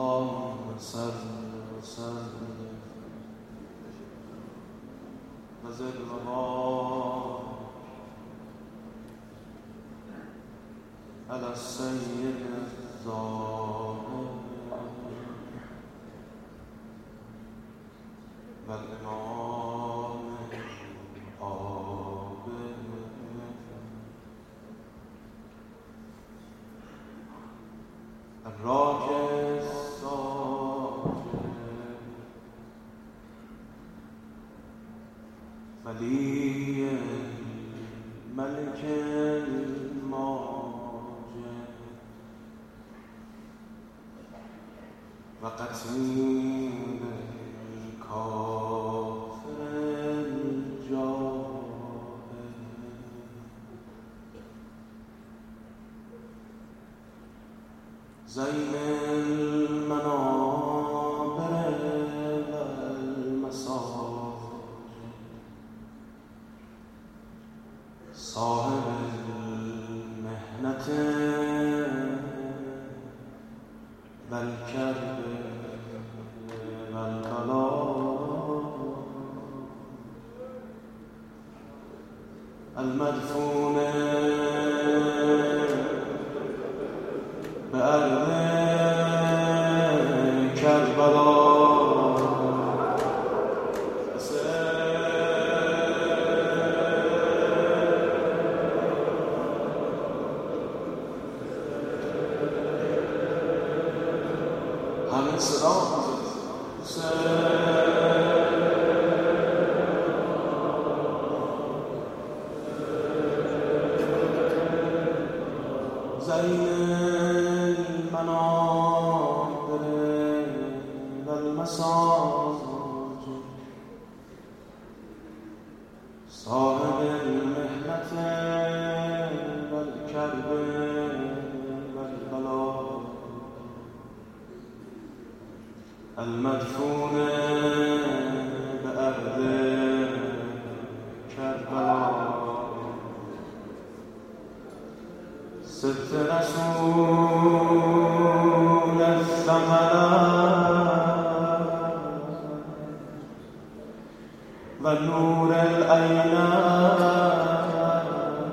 اللهم صل وسلم وزد وبارك على السيد الظاهر والإمام العابد الراكع الساجد ولي الملك الماجد وقتيل الكافر الجاهد زين المنابر والمساجد صاحب المهنة والكرب والبلاء المدفون بأرض كربلاء همه صدا زين المنابر والمساجد صاحب المهنة والكرب والبلاء المدفون بأرض كربلاء ست رسول الثمرات ونور العينات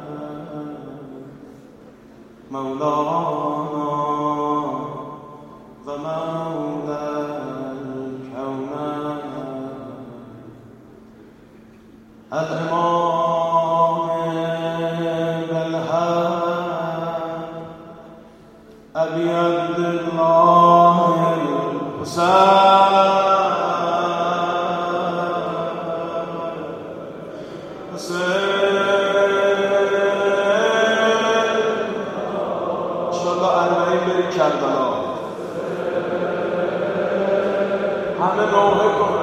مولانا ومولى الإمام بالحق أبي عبد الله الحسين إن شاء الله 40 بریم کربلا همه نوحه کنن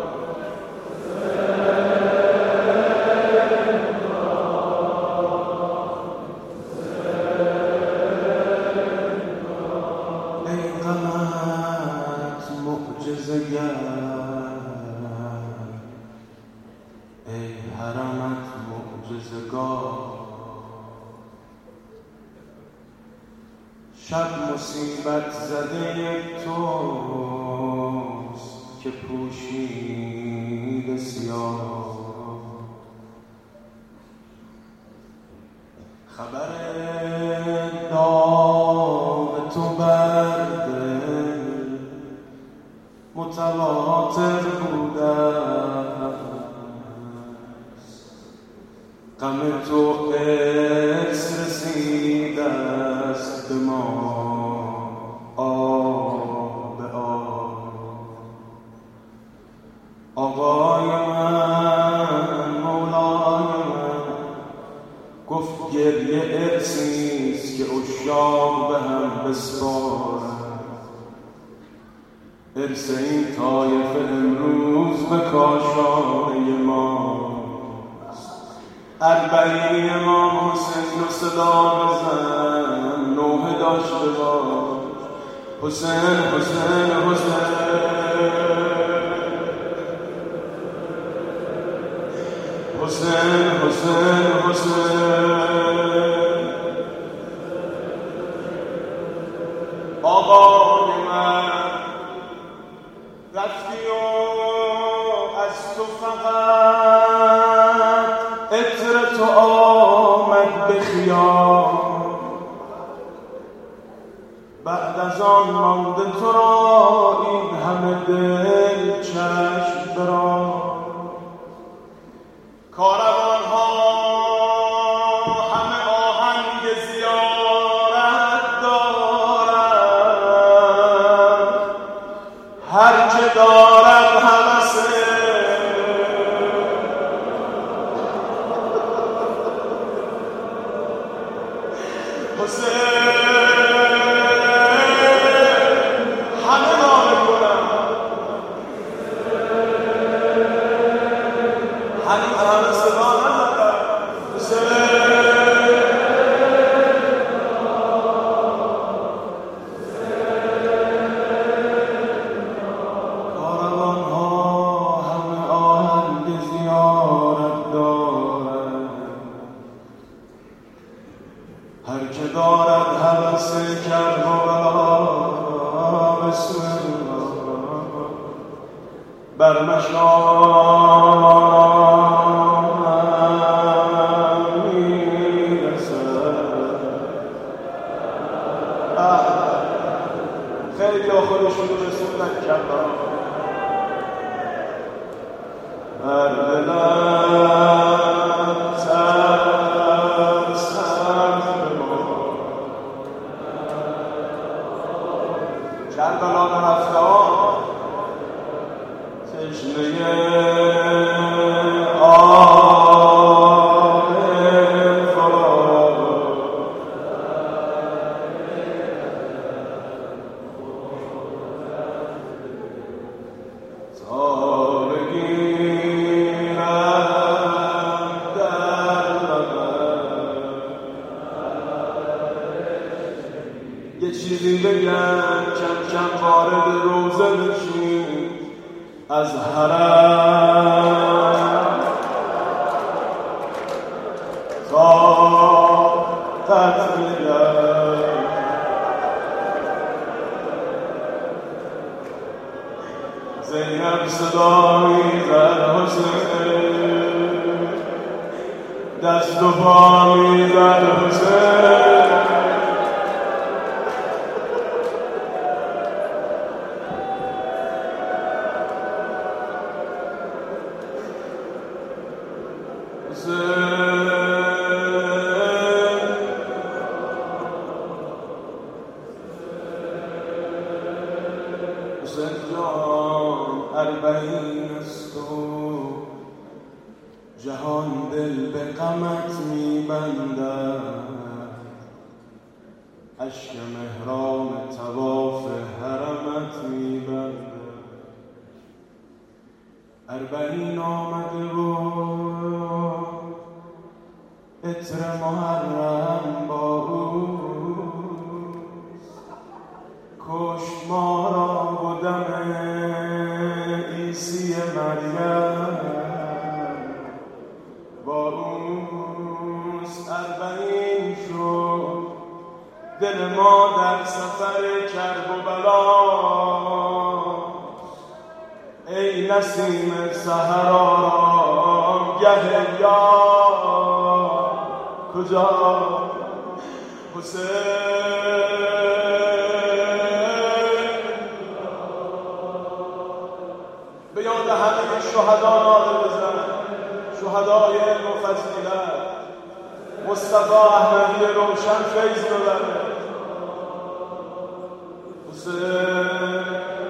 ای حرمت معجزه‌گاه شب مصیبت زده توست که پوشیده سیاه خبر داغ تو بر دل متواتر بوده غم تو ارث رسیده است به ما آب به آب آقای من مولای من گفت گریه ارثیست که عشاق به هم بسپارند ارث این طایفه امروز به کاشانه ما 40 امام حسین رو صدا بزن نوحه داشته باش حسین حسین حسین حسین حسین حسین آقای من رفتی و از تو فقط عطر تو آمد به خیال، بعد از آن مانده تو را این همه دل چشم برا. کاروانها همه آهنگ زیارت دارند، هر که دارد هوس هر که دارد هوس کرب و بلا، بسم الله بر مشام میرسد. خیلی ها خودشون رو رسوندن کربلا. هر دلم ترسم کربلا نرفته ها تشنه آه فرار، تا بگیرم در بغل. یه چیزی بگم کم کم وارد روزه بشیم از حرم تا تطمیلم. زینب صدایی زد حسین، دست و پا میزد حسین. حسین جان اربعین است و جهان دل به غمت میبندد، اشک مهران طواف حرمت میبندد. اربعین آمده و عطر محرم با اوست، کشت ما را و دم عیسی مریم با اوست. اربعین شد دل ما در سفر کرب و بلاست، ای نسیم سحر آرامگه یار کجا حسین؟ به یاد همه شهدا ناله بزن، شهدای علم و فضیلت. مصطفی احمدی روشن فیض ببره. حسین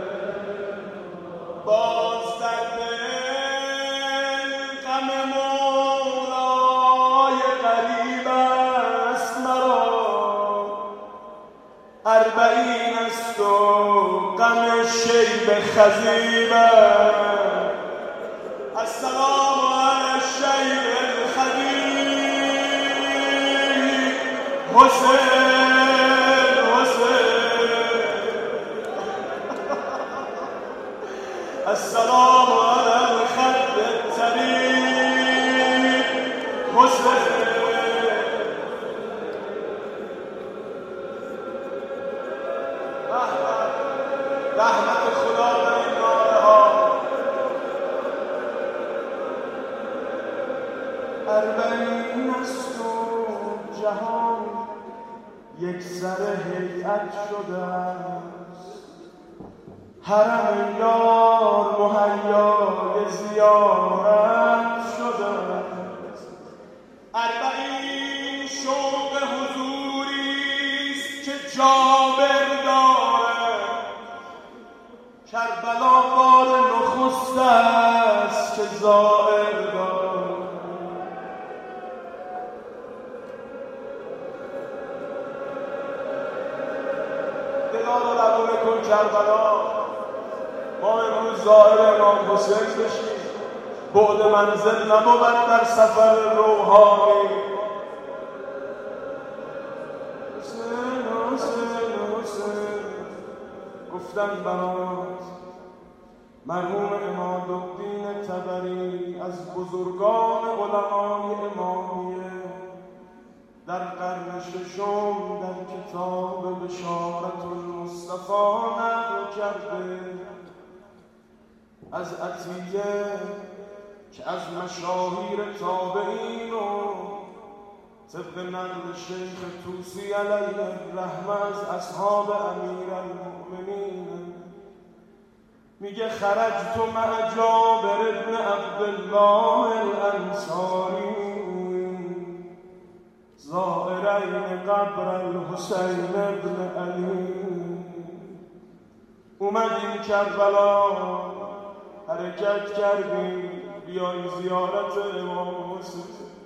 باز در دل غم مولای غریب است مرا، اربعین است و غم شیب خضیب. السلام علی الشیب الخضیب حسین حسین. السلام علی الخد الطریب حسین. رحمت خدا به این نامه ها یک سر هیئت شده است، حرم یار مهیای زیارت شده است. اربعین شوق حضوریست که جابر دارد، کربلا بار نخست است که زائر دارد. دلار و روونه کن کربلا، ما امروز زائر امام حسین بشیم. بعد منزل نبود در سفر روحانی. حسین حسین حسین گفتن برات مرحوم عمادالدین طبری از بزرگان علمای امامیه در قرن ششم در کتاب بشارت المصطفی نقل کرده از عطیه که از مشاهیر تابعین و طبق نقل شیخ طوسی علیه الرحمه از اصحاب امیرالمؤمنین میگه خرجت مع جابر ابن عبدالله الانصاری زائرین قبر الحسین ابن علی. اومدیم کربلا، حرکت کردیم بیای زیارت امام حسین.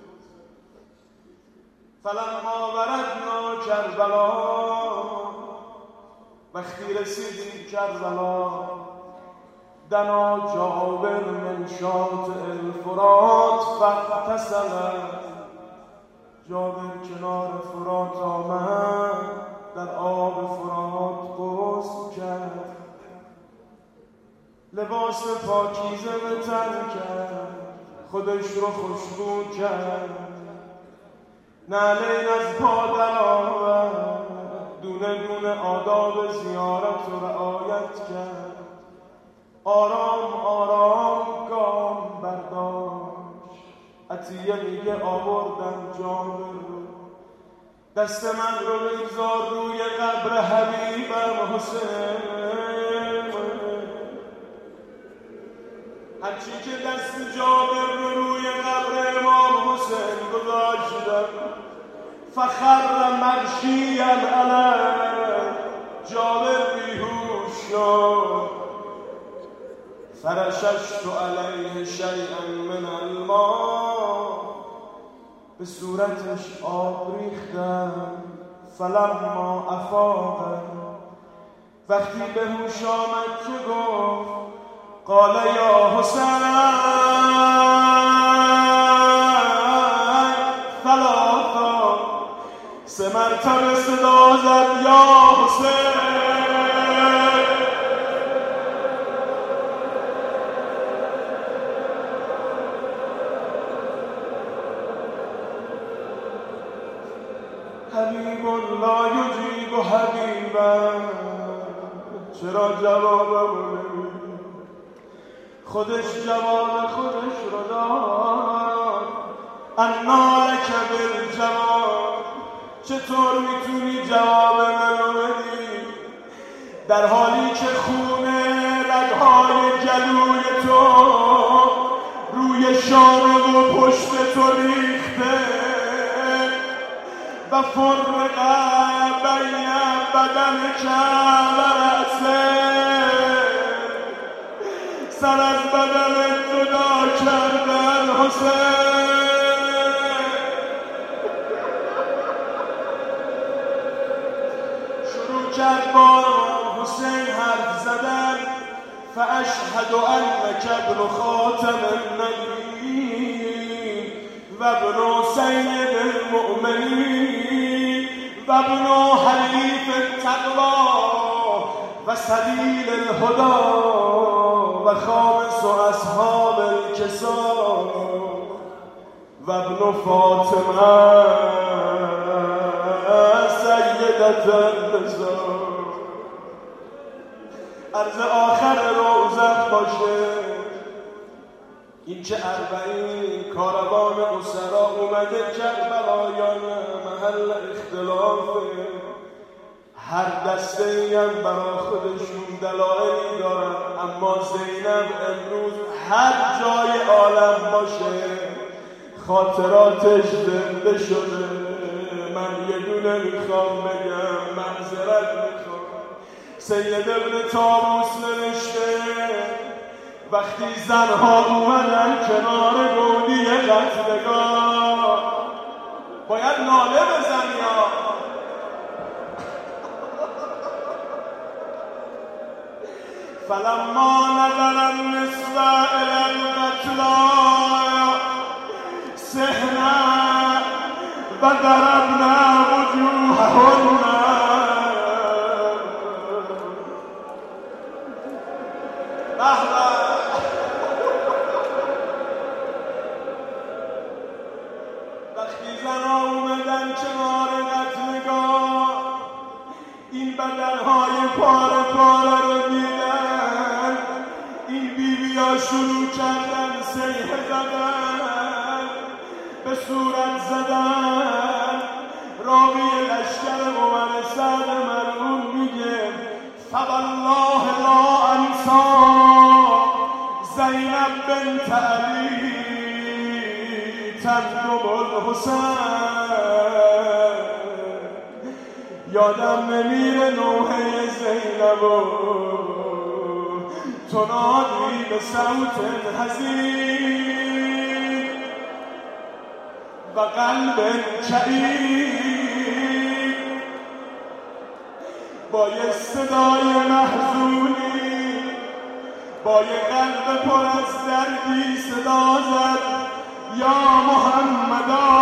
فلما وردنا کربلا، وقتی رسیدیم کربلا، دنا جابر من شاطئ الفرات فاغتسل. جابر کنار فرات آمد، در آب فرات غسل کرد، لباس پاکیزه به تن کرد، خودش رو خوشبو کرد، نعلین از پا در آورد، دونه دونه آداب زیارت رو رعایت کرد، آرام آرام گام برداشت. عطیه میگه آوردم جابر رو، دست من رو بگذار روی قبر حبیبم حسین. هرچی که دست جابر رو روی قبر امام حسین گذاشتم، فخر مرشیا علیه، جابر بیهوش شد. فرششت علیه شیئا من الماء، به صورتش آب ریختم. فلما افاق، وقتی به هوش آمد که گفت قال یا حسین ثلاثا، سه مرتبه صدا زد یا حسین. حبیب لا یجیب حبیبا، چرا جوابم نمیدی؟ خودش جواب خودش رو داد. انا لک بالجواب، چطور میتونی جواب منو بدی در حالی که خون رگهای جلوی تو روی شانه و پشت تو ریخته و فرق بین بدنک و رأسک، سر از بدن جدا کردن حسین. شروع کرد با حسین حرف زدن. فاشهد انک ابن خاتم النبیین و ابن سید المؤمنین و ابن حلیف التقوی و سبیل الهدی و خامس اصحاب الکسا و ابن فاطمه سیدة النساء. عرض آخر روزت باشه این که 40 کاروان اسرا اومده کربلا یا نه محل اختلافه. هر دسته ایم برای خودشون دلایلی دارن، اما زینب امروز هر جای عالم باشه خاطراتش زنده شده. من یه دونه میخوام بگم، معذرت میخوام. سید ابن طاووس نوشته وقتی زنها اومدن کنار گودی قتلگاه باید ناله بزن یا فلما نظر النسوة إلى القتلى سحنا وضربنا وجوههن. وقتی زنها اومدن کنار قتلگاه این بدنهای پاره پاره رو دیدن، این بیبیا شروع کردن صیحه زدن، به صورت زدن. راوی لشکر عمر سعد ملعون میگه فوالله لا انسا زینب بنت علی تطلب الحسین. یادم نمیره نوحه زینب و تنادی به صوت حزین و قلب کئیب. با یه صدای محزونی با یه قلب پر از دردی صدا زد یا محمدا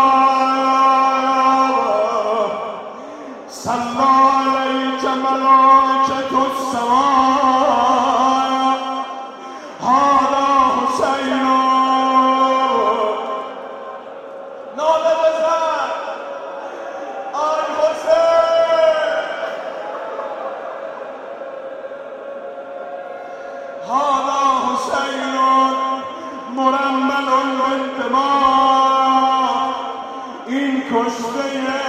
صلی علیک ملائکة السماء هذا حسین. ناله بزن آی حسین. هذا حسین مرمل بالدماء. این کشته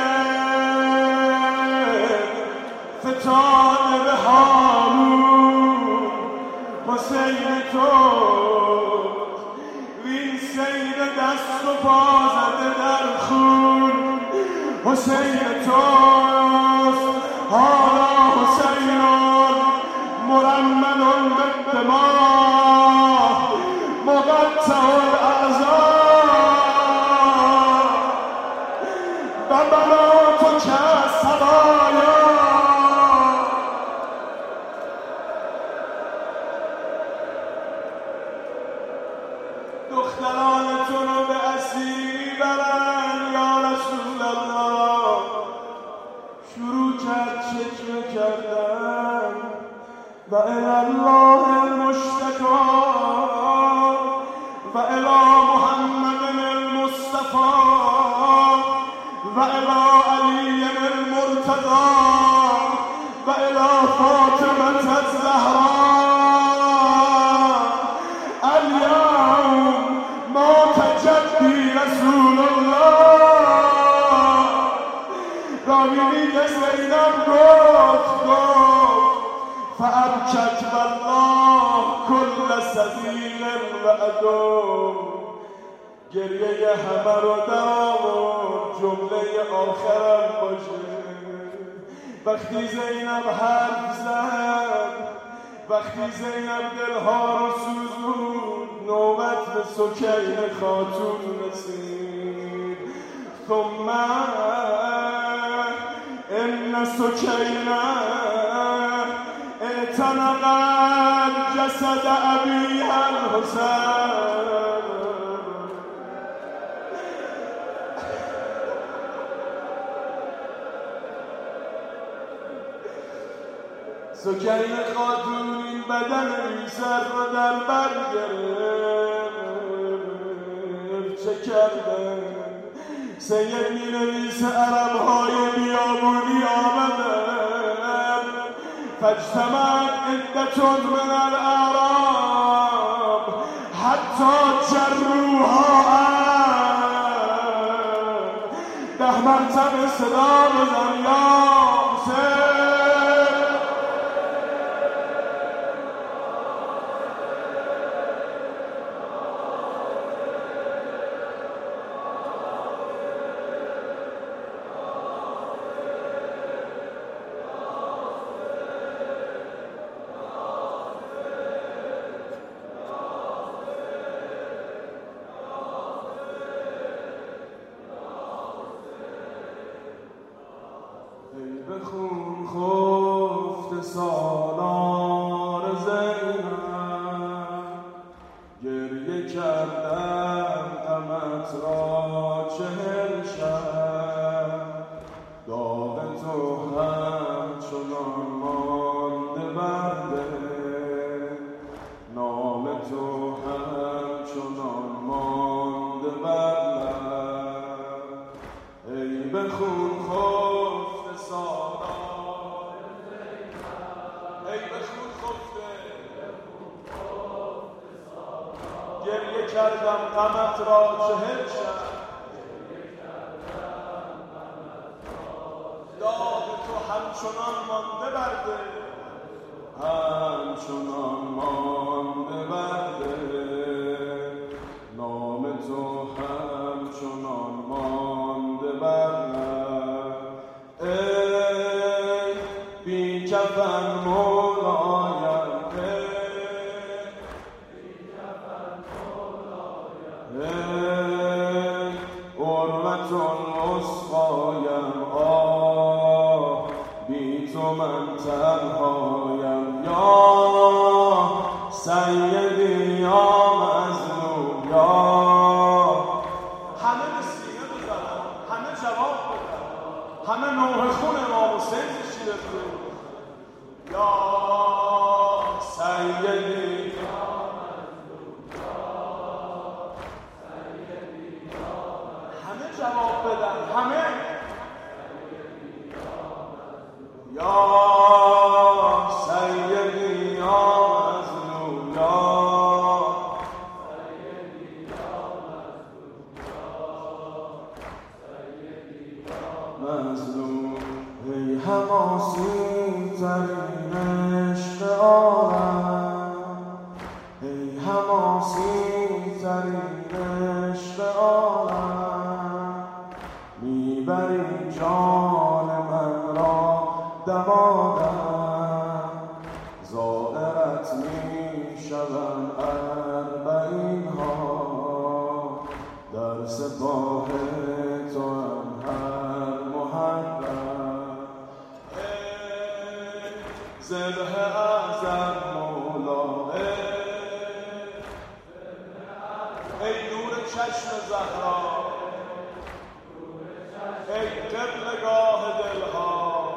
فتان به هارون حسین توست. وین سید دست و پا زده در خون حسین توست. حالا حسین مرمل بالدماء مقطع الاعضاء و بناتک سبایا. دختران تو رو به اسیری برن یا رسول الله. شروع کرد چشمه کردن و الله المشتکا و الی محمد المصطفى و الی علی المرتضی و الی فاطمة الزهراء. رسول الله. راوی میگه زینب گفت فابکت والله کل سبیل و عدو. گریه همه رو در آورد جمله آخرم باشه. وقتی زینب حرف زد، وقتی زینب دلها رو سوزون، نوبت به سکین خاتون رسید. ثم ان سکین اعتنقت جسد ابیها الحسین. سکین خاتون این بدن ایسر رو در بر گرفت. چه کردن؟ سید می نویسه عربهای بیابونی آمدن فاجتمعت عدة من الاعراب حتی جروها. 10 مرتبه صدا بزن یا حسین. خون خفته سالار، ای به خون خفته گریه کردم غمت را 40 شب، داغ تو همچنان مانده بر دل، همچنان مانده بر دل، نام تو همچنان مانده بر دل. ای بی کفن مولایم، ای حرمت الوثقایم، آه بی تو من تنهایم، یا سیدی یا مظلوم، یا همه به سینه بزنن، همه جواب بدن، همه نوح خون امام حسین بشیره تو، یا سیدی جواب بدن، همه یا سیدی یا مظلوم، یا مظلوم. ای حماسی ترین عشق عالم، ای حماسی ترین عشق عالم، میبری جان من را دمادم، زائرت میشوم 40 ها، در سپاه تو هر محرم. ای ذبح اعظم مولا، ای نور چشم زهرا، ای قبلگاه دلها،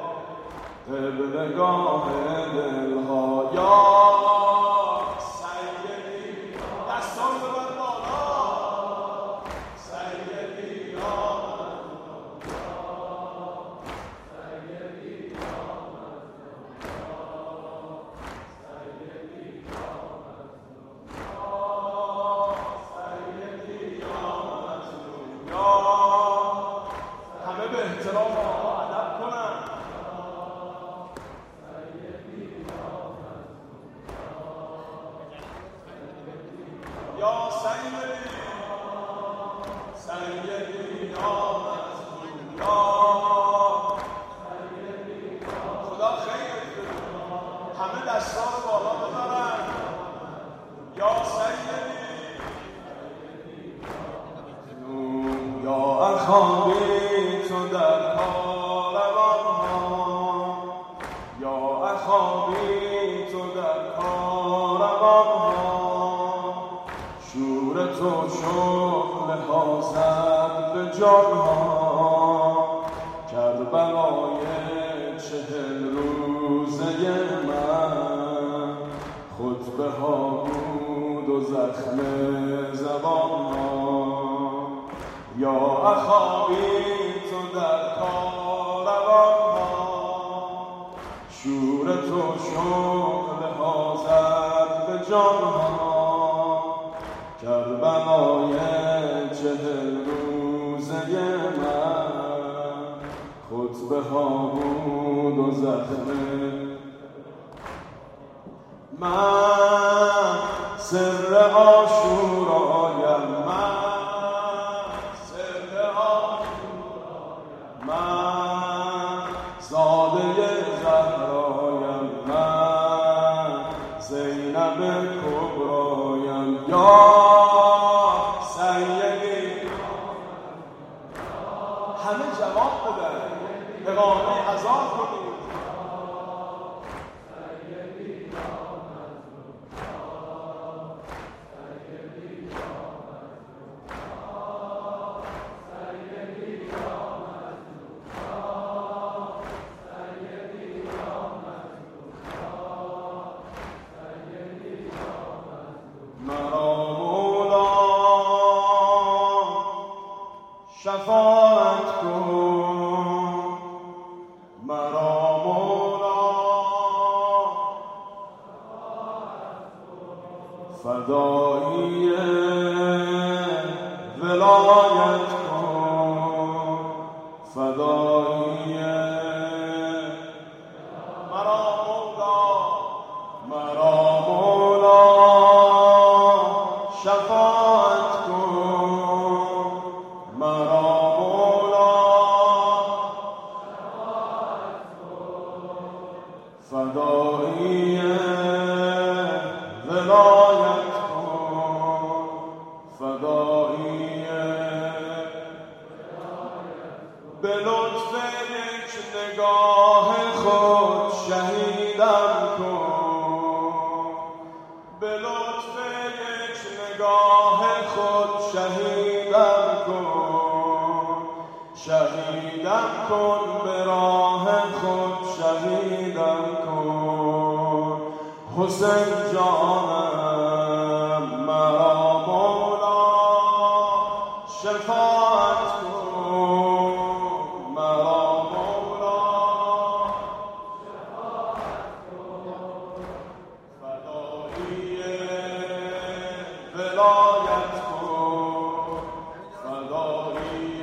قبلگاه دلها، یا سیدی دستان ببر بالا، سیدی یا همه به احترام آقا ادب کنن. یا سیدی سیدی یا مظلوم، یا خدا خیرت بده، همه دستا رو بالا ببرن، یا سیدی یا اخوانی تو در کاروانها، یا اخوانی تو در کاروانها، شور تو شغل حاصل به جانها، کربلای 40 روزه من، خطبه ها بود و زخم زبانها، یا اخوانی تو در کاروانها، شور تو شغل حاضر به جانها، کربلای 40 روزه من، خطبه ها بود و زخم من، سر عاشورایم من، من زاده زهرایم من، زینب کبرایم، یا سیدی همه جواب بدن، اقامه هزار کنید. مرا فدایی ولایت کن، فدایی مرا مولا شفاعت کن، مرا مولا فدایی ولایت کن، فدایی به لطف یک نگاه خود شهیدم کن، به لطف یک نگاه خود شهیدم کن، شهیدم کن به راه خود شهیدم کن، حسین جانم مرا مولا شفاعت کن، مرا مولا شفاعت کن، فدایی ولایت کن، فدایی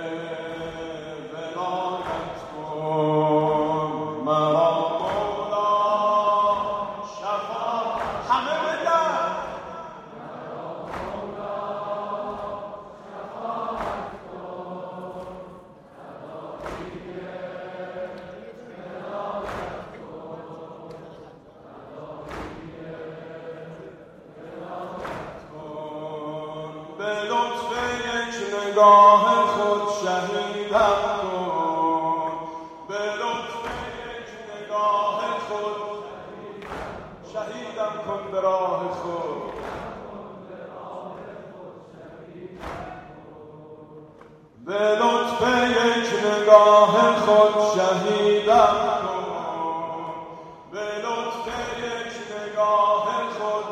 ولایت کن، مرا مولا شفاعت همه بگن به لطف یک نگاه خود شهیدم کن، به لطف یک نگاه خود شهیدم کن به راه خود، به لطف یک نگاه خود شهیدم کن، به لطف یک نگاه خود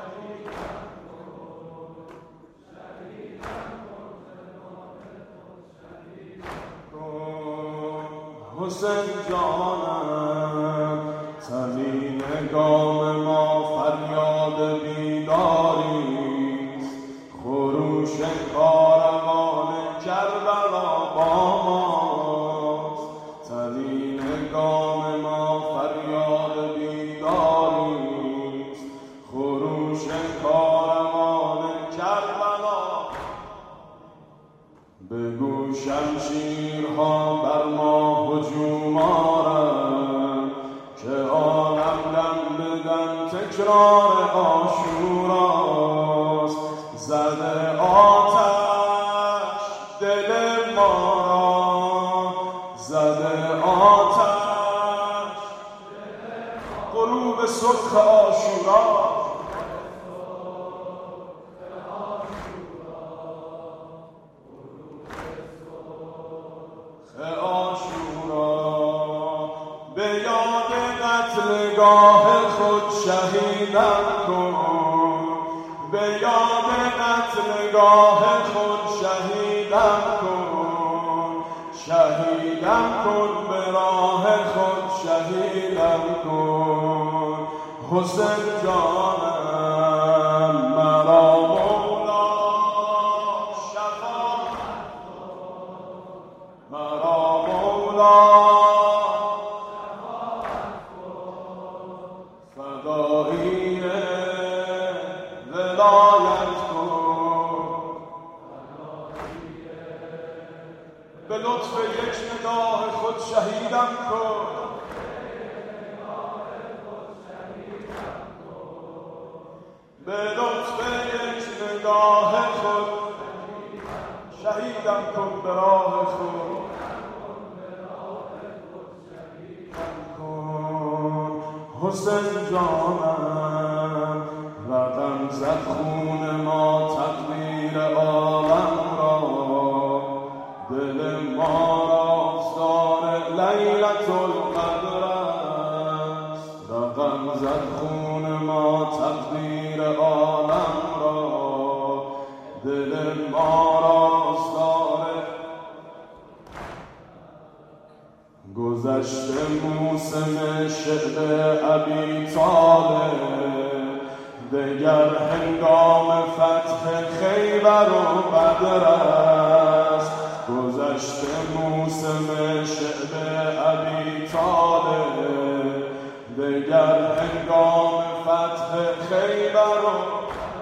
حسین جانم تمیم گام ما فریاد بیداریست، خروش کاروان کربلا با ماست، تمیم گام ما فریاد بیداریست، خروش کاروان کربلا، بگو شمشیرها بر ما هجوم آرند که عالم دم بدن تکرار عاشوراست، زده آتش دل ما را، زده آتش غروب سرخ عاشورا، به یاد قتلگاه خود شهیدم کن، به یاد قتلگاه خود شهیدم کن، شهیدم کن به راه خود شهیدم کن، حسین جانم مرا مولا شفاعت کن، مرا مولا فدایی ولایت کن، به لطف یک نگاه خود شهیدم کن، به لطف یک نگاه خود شهیدم کن به راه خود، حسین جانم رقم زد خون ما تقدیر عالم را، دل ما راستار لیلة القدر است، رقم زد خون ما تقدیر عالم را، دل ما راستار گذشته موسم شعر ابی طالب، دگر هنگام فتح خیبر و بدر است، گذشته موسم شعب ابی طالب. دگر هنگام فتح خیبر و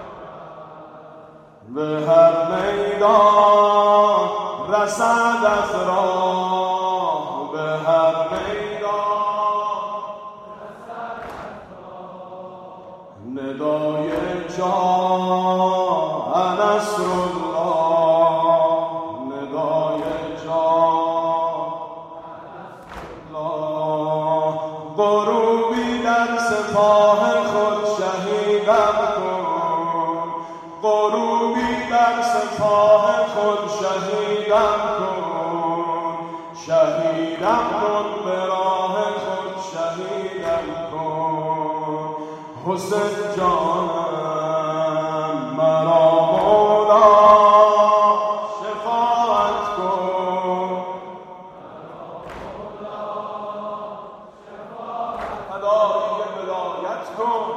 به هر میدان رسد از راه، به هر میدان رسد از راه، ندای جان نصر الله، ندای جان نصر الله. غروبی در سپاه خود شهیدم کن، غروبی در سپاه خود شهیدم کن، شهیدم کن به راه خود شهیدم کن. حسین جانم مرا مولا شفاعت کن، فدای ولایت کن.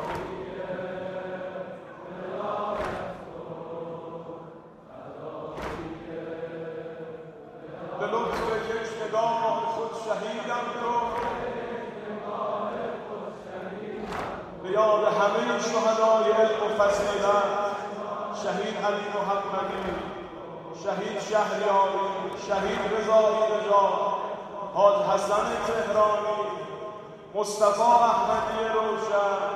به لطف چشمگاه خود شهیدم کن، به یاد همه شهدای علم و فضیلت، شهید علی محمدی، شهید شهریاری، شهید رضایی نژاد، حاج حسن تهرانی، مصطفی احمدی روشن.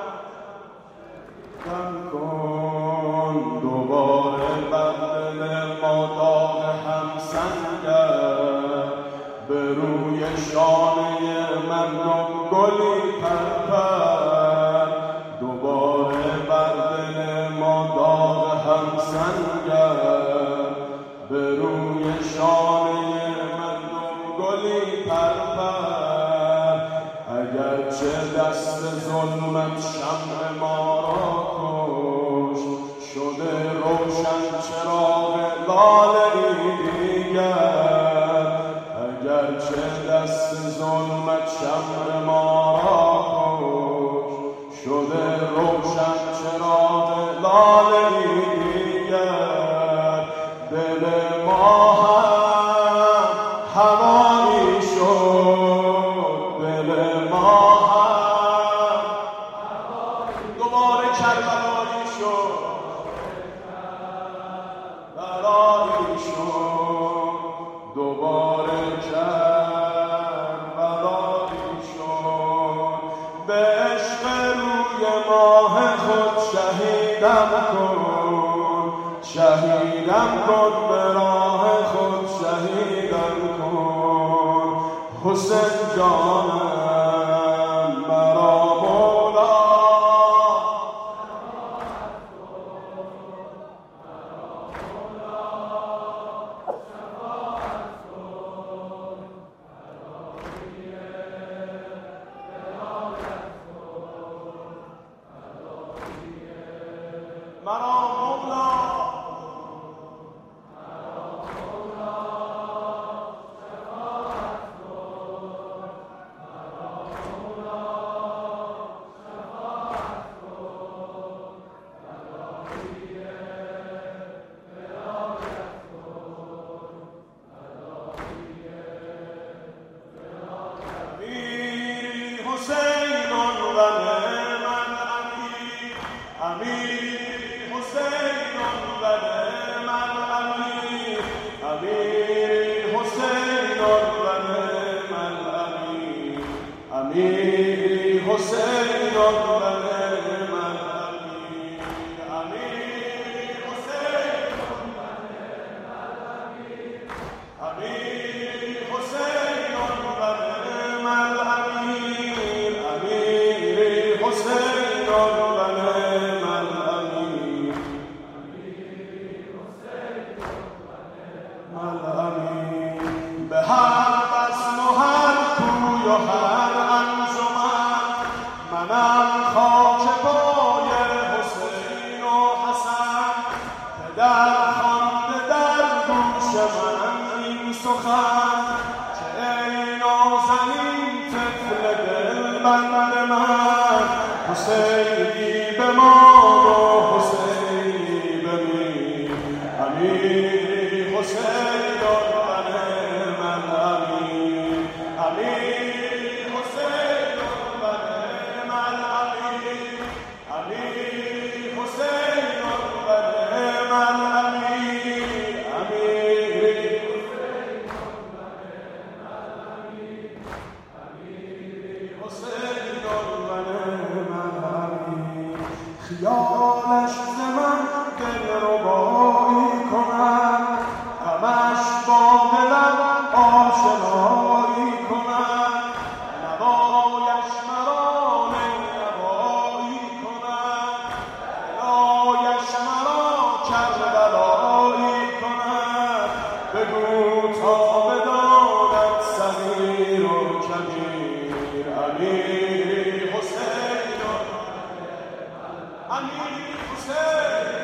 کم کن دوباره بر دل ما داغ همسنگر، به روی شانه مردم گلی پرپر. دوباره بر دل ما داغ همسنگر، به روی شانه مردم گلی پرپر. اگرچه دست ظلمت شمع ما را کشت، شده روشن چراغ لاله‌ای دیگر. اگرچه دست ظلمت شمع ما را کشت، شده روشن چراغ لاله‌ای دیگر. دل ما هم هوایی شد، دل ما هم دوباره کربلایی شد، برایی شد، دوباره کربلایی شد. به عشق روی ماه خود شهیدم کن، شهیدم کن به راه خود شهیدم کن. حسین جانم مرا مولا مرا مولا حسین و نعم الامیر، امیر حسین و نعم الامیر، امیر حسین و نعم الامیر، امیر حسین و نعم الامیر، امیر حسین و نعم الامیر، امیر حسین و نعم الامیر، امیر حسین و نعم الامیر، الامیر. به هر بزم و هر کوی و هر انجمن، منم خاک پای حسین و حسن. پدر خوانده در گوش من این سخن، که ای نازنین طفل دلبند من، حسینی به ما خیالش ز من دلربایی کند، غمش با دلم آشنایی کند، نوایش مرا نوایی کند، هلایش مرا کربلایی کند. بگو تا بداند صغیر و کبیر امیر حسین امیر حسین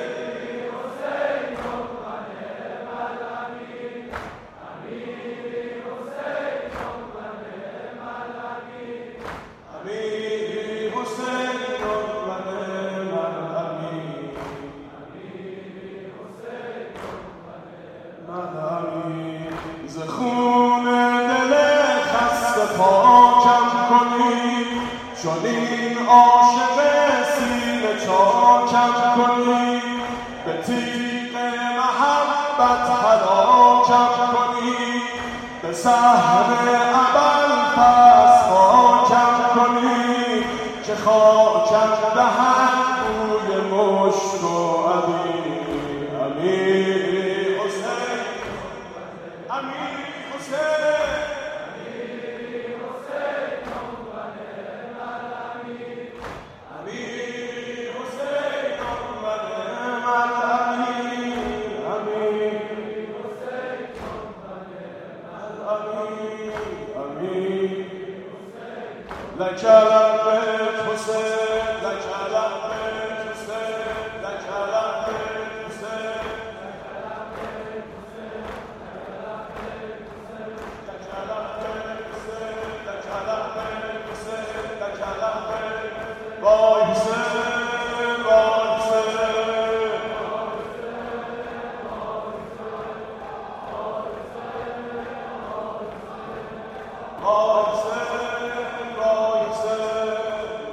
ز خون دل خسته پاکم کنی، چنین عاشق سینه چاکم کنی، به تیغ محبت هلاکم کنی، به سهم ابوالفضل خاکم کنی، که خاکم دهد بوی مشک و عبیر. امیر حسین امیر حسین امیر حسین لك لبيك حسين لك لبيك حسين لك لبيك حسين وای حسین وای حسین وای حسین وای حسین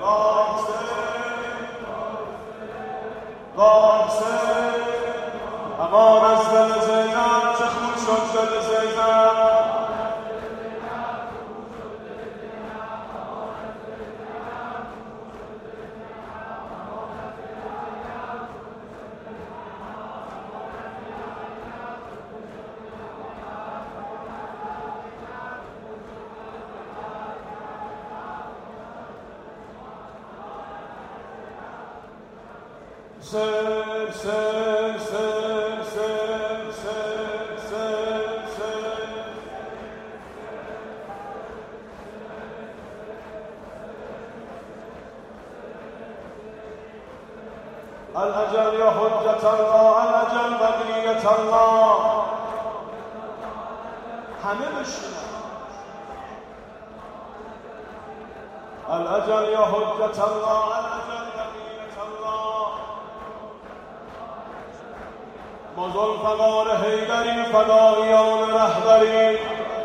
وای حسین. امان از دل زینب چه خون شد دل زینب، سر سر سر سر سر سر سر. الأجل يا حجة الله، الأجل بقية الله. همه بشینن. الأجل يا حجة الله، الأجل بقية الله. ما ذوالفقار حیدری فدایان رهبری،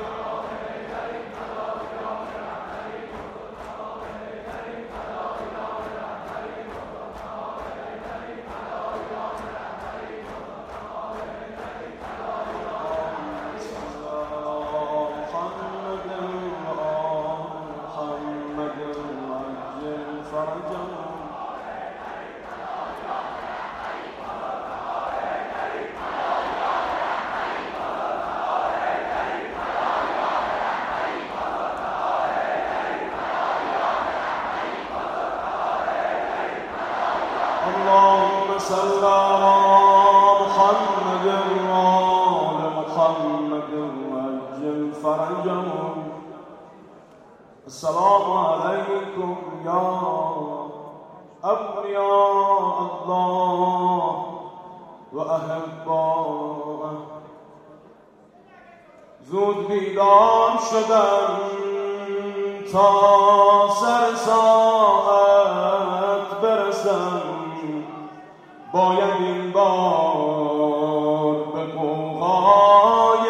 اللهم صل على محمد وآل محمد وعجل فرجهم. السلام عليكم يا أولياء الله وأحباءه. زود بیدار شدم تا سر ساعت برسم، باید این بار به قوقای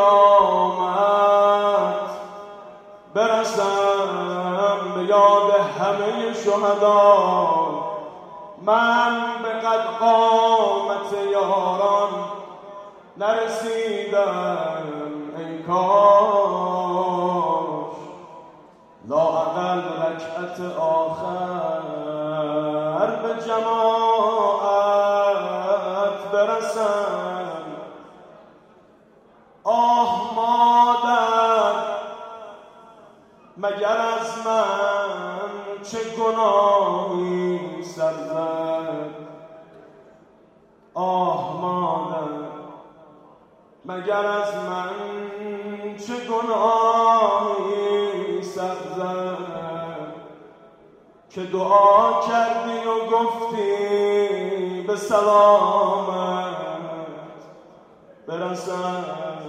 قیامت برسم، به یاد همه شهدا. من به قد قامت یاران نرسیدم ای کاش، لااقل رکعت آخر به جماع سر زد. آه مادر مگر از من چه گناهی سر زد که دعا کردی و گفتی به سلامت برسد.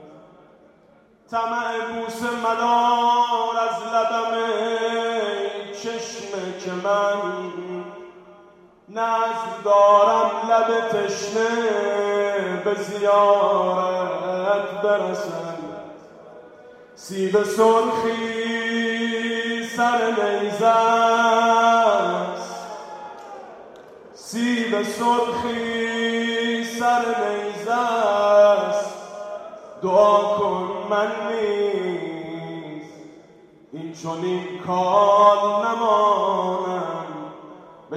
طمع بوس مدار از لبم چشمه که من نظر دارم لب تشنه به زیارت برسد. سیب سرخی سر نیزه است، سیب سرخی سر نیزه است، دعا کن من نیز این چنین کار نمانم به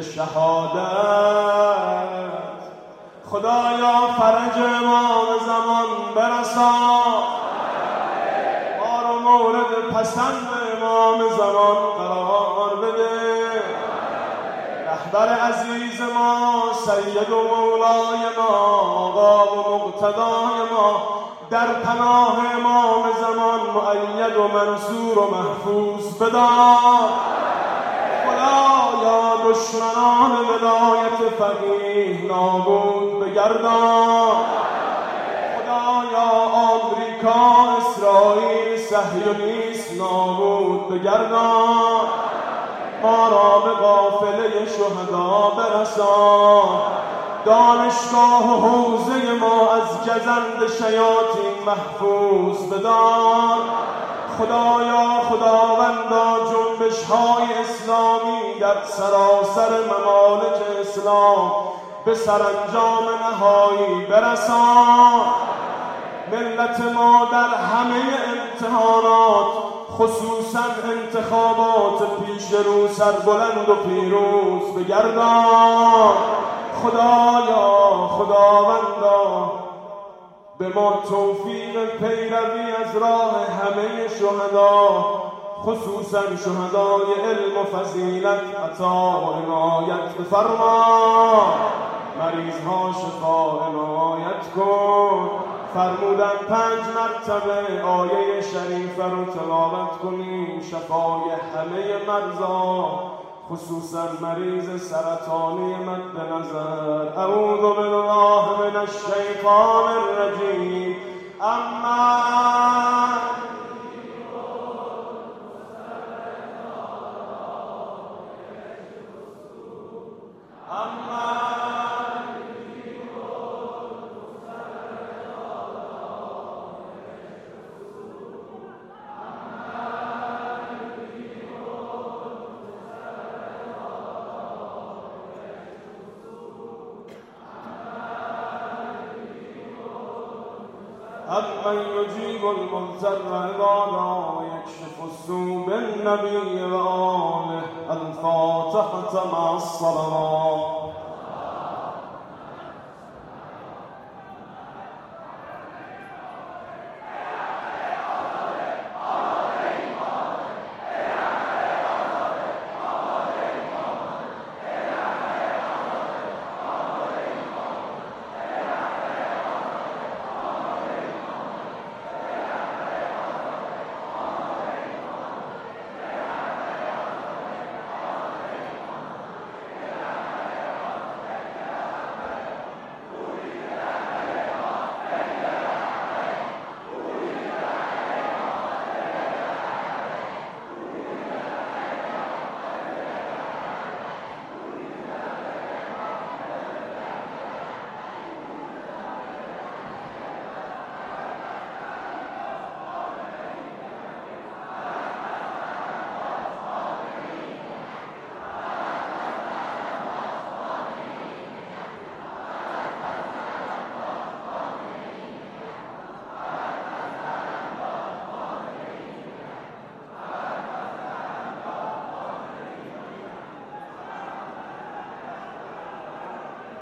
شهادت. خدایا فرج امام زمان برسان، ما رو مورد پسند امام زمان قرار بده. رهبر عزیز ما، سید و مولای ما، آقا و مقتدای ما در پناه امام زمان مؤید و منصور و محفوظ بدار. خدایا دشمنان ولایت فقیه نابود بگردان. خدایا آمریکا، اسرائیل، صهیونیست نابود بگردان. ما را به قافله شهدا برسان. دانشگاه و حوزه ما از گزند شیاطین محفوظ بدار. خدایا خداوندا جنبش‌های اسلامی در سراسر ممالک اسلام به سرانجام نهایی برسان. ملت ما در همه امتحانات، خصوصا انتخابات پیش رو، سربلند و پیروز بگردان. خدایا خداوندا به ما توفیق پیروی از راه همه شهدا، خصوصا شهدای علم و فضیلت عطا و عنایت بفرما. مریضها شفا عنایت کن. فرمودن 5 مرتبه آیه شریفه رو تلاوت کنیم، شفای همه مرضا، خصوصا مریض سرطانی مد نظر. اعوذ بالله من الشیطان الرجیم. اما أمن يجيب المضطر إذا دعا ويكشف السوء بالنبي وآله. الفاتحة مع الصلوات.